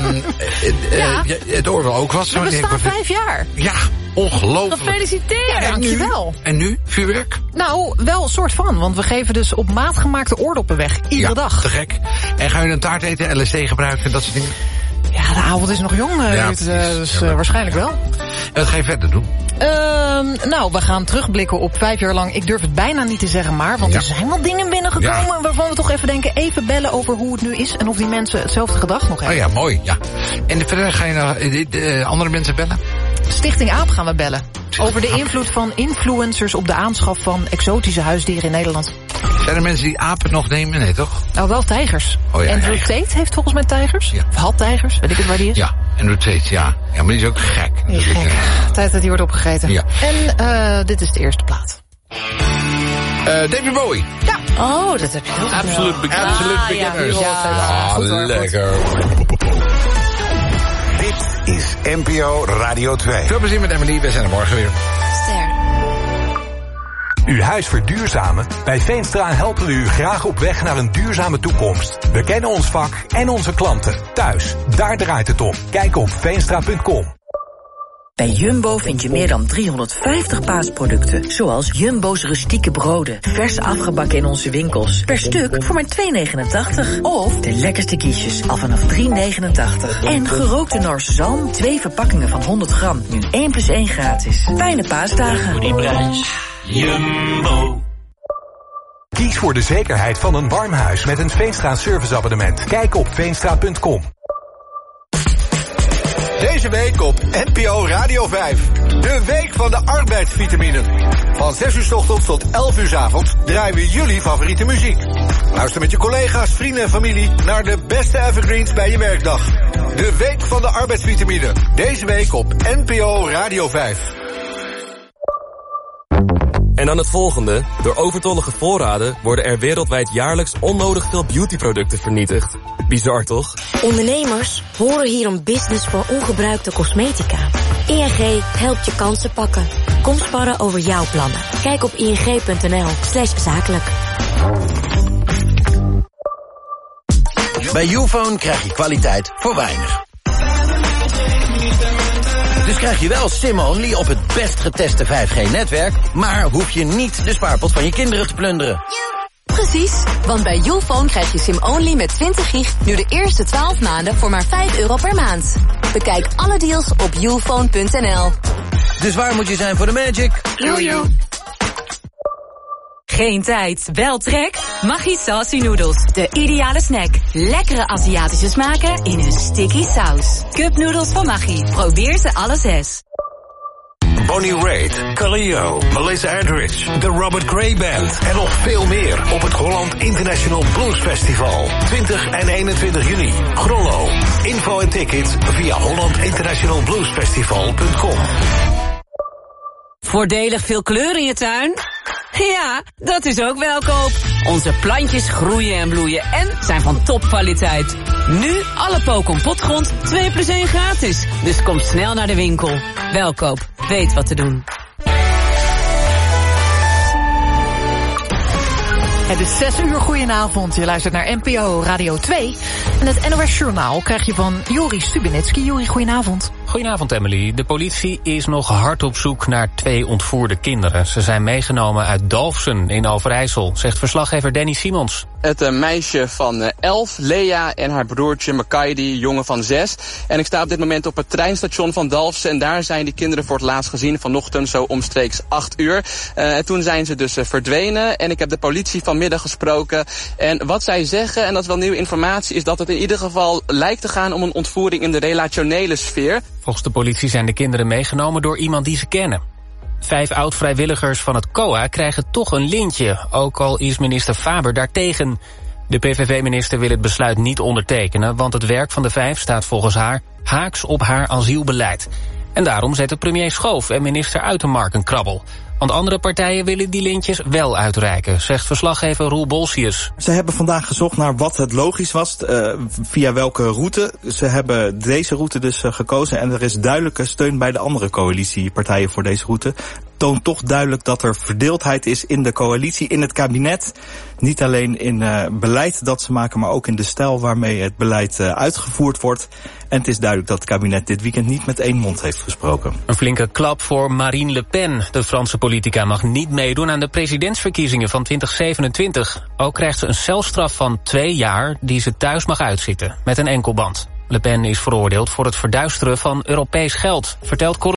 het oor wel ook was. We bestaan 5 jaar. Ja, ongelooflijk. Gefeliciteerd. Ja, dankjewel. En nu? Vuurwerk? Nou, wel een soort van. Want we geven dus op maat gemaakte oordoppen weg. Iedere dag. Te gek. En ga je een taart eten, LSD gebruiken, dat soort dingen? Ja, de avond is nog jong, dus waarschijnlijk wel. En wat ga je verder doen? Nou, we gaan terugblikken op 5 jaar lang. Ik durf het bijna niet te zeggen maar. Want er zijn wel dingen binnengekomen waarvan we toch even denken. Even bellen over hoe het nu is. En of die mensen hetzelfde gedrag nog hebben. Oh ja, mooi. Ja. En verder ga je naar andere mensen bellen? Stichting AAP gaan we bellen. Over de invloed van influencers op de aanschaf van exotische huisdieren in Nederland. Zijn er mensen die apen nog nemen? Nee, toch? Nou, wel tijgers. Oh, ja, Andrew Tate heeft volgens mij tijgers. Ja. Of had tijgers, weet ik het waar die is. Ja, Andrew Tate, ja. Ja, maar die is ook gek. Die is gek. Tijd dat die wordt opgegeten. Ja. En dit is de eerste plaat. David Bowie. Ja. Oh, dat heb je heel goed. Absolute Beginners. Ja, lekker. Dit is NPO Radio 2. Veel plezier met Emily. We zijn er morgen weer. Ster. Uw huis verduurzamen? Bij Veenstra helpen we u graag op weg naar een duurzame toekomst. We kennen ons vak en onze klanten. Thuis, daar draait het om. Kijk op veenstra.com. Bij Jumbo vind je meer dan 350 paasproducten. Zoals Jumbo's rustieke broden. Vers afgebakken in onze winkels. Per stuk voor maar €2,89. Of de lekkerste quiches al vanaf €3,89. En gerookte Noorse zalm. 2 verpakkingen van 100 gram. Nu 1+1 gratis. Fijne paasdagen. Voor die prijs. Jumbo. Kies voor de zekerheid van een warm huis met een Veenstra serviceabonnement. Kijk op veenstra.com. Deze week op NPO Radio 5. De Week van de Arbeidsvitamine. Van 6 uur 's ochtends tot 11 uur 's avonds draaien we jullie favoriete muziek. Luister met je collega's, vrienden en familie naar de beste evergreens bij je werkdag. De Week van de Arbeidsvitamine. Deze week op NPO Radio 5. En dan het volgende. Door overtollige voorraden worden er wereldwijd jaarlijks onnodig veel beautyproducten vernietigd. Bizar, toch? Ondernemers horen hier een business voor ongebruikte cosmetica. ING helpt je kansen pakken. Kom sparren over jouw plannen. Kijk op ing.nl/zakelijk. Bij Youfone krijg je kwaliteit voor weinig. Dus krijg je wel SIM-only op het best geteste 5G-netwerk... maar hoef je niet de spaarpot van je kinderen te plunderen. Precies, want bij Youfone krijg je SIM-only met 20 gig... nu de eerste 12 maanden voor maar €5 per maand. Bekijk alle deals op youfone.nl. Dus waar moet je zijn voor de magic? Jojo. Geen tijd, wel trek? Maggi Saucy Noodles, de ideale snack. Lekkere Aziatische smaken in een sticky saus. Cup noodles van Maggi, probeer ze alle 6. Bonnie Raitt, Khalil, Melissa Etheridge, de Robert Gray Band en nog veel meer op het Holland International Blues Festival. 20 en 21 juni. Grollo. Info en tickets via hollandinternationalbluesfestival.com. Voordelig veel kleur in je tuin? Ja, dat is ook Welkoop. Onze plantjes groeien en bloeien en zijn van topkwaliteit. Nu alle Pocon potgrond 2+1 gratis. Dus kom snel naar de winkel. Welkoop, weet wat te doen. Het is 6 uur, goedenavond. Je luistert naar NPO Radio 2. En het NOS Journaal krijg je van Juri Stubenitski. Juri, goedenavond. Goedenavond, Emily. De politie is nog hard op zoek naar 2 ontvoerde kinderen. Ze zijn meegenomen uit Dalfsen in Overijssel, zegt verslaggever Danny Simons. Het meisje van 11, Lea, en haar broertje Makaidi, jongen van 6. En ik sta op dit moment op het treinstation van Dalfsen. En daar zijn die kinderen voor het laatst gezien vanochtend, zo omstreeks 8 uur. En toen zijn ze dus verdwenen. En ik heb de politie vanmiddag gesproken. En wat zij zeggen, en dat is wel nieuwe informatie, is dat het in ieder geval lijkt te gaan om een ontvoering in de relationele sfeer. Volgens de politie zijn de kinderen meegenomen door iemand die ze kennen. 5 oud-vrijwilligers van het COA krijgen toch een lintje, ook al is minister Faber daartegen. De PVV-minister wil het besluit niet ondertekenen, want het werk van de 5 staat volgens haar haaks op haar asielbeleid. En daarom zetten premier Schoof en minister Uitermark een krabbel. Want andere partijen willen die lintjes wel uitreiken, zegt verslaggever Roel Bolsius. Ze hebben vandaag gezocht naar wat het logisch was, via welke route. Ze hebben deze route dus gekozen en er is duidelijke steun bij de andere coalitiepartijen voor deze route. Toont toch duidelijk dat er verdeeldheid is in de coalitie, in het kabinet. Niet alleen in beleid dat ze maken, maar ook in de stijl waarmee het beleid uitgevoerd wordt. En het is duidelijk dat het kabinet dit weekend niet met één mond heeft gesproken. Een flinke klap voor Marine Le Pen. De Franse politica mag niet meedoen aan de presidentsverkiezingen van 2027. Ook krijgt ze een celstraf van 2 jaar die ze thuis mag uitzitten met een enkelband. Le Pen is veroordeeld voor het verduisteren van Europees geld, vertelt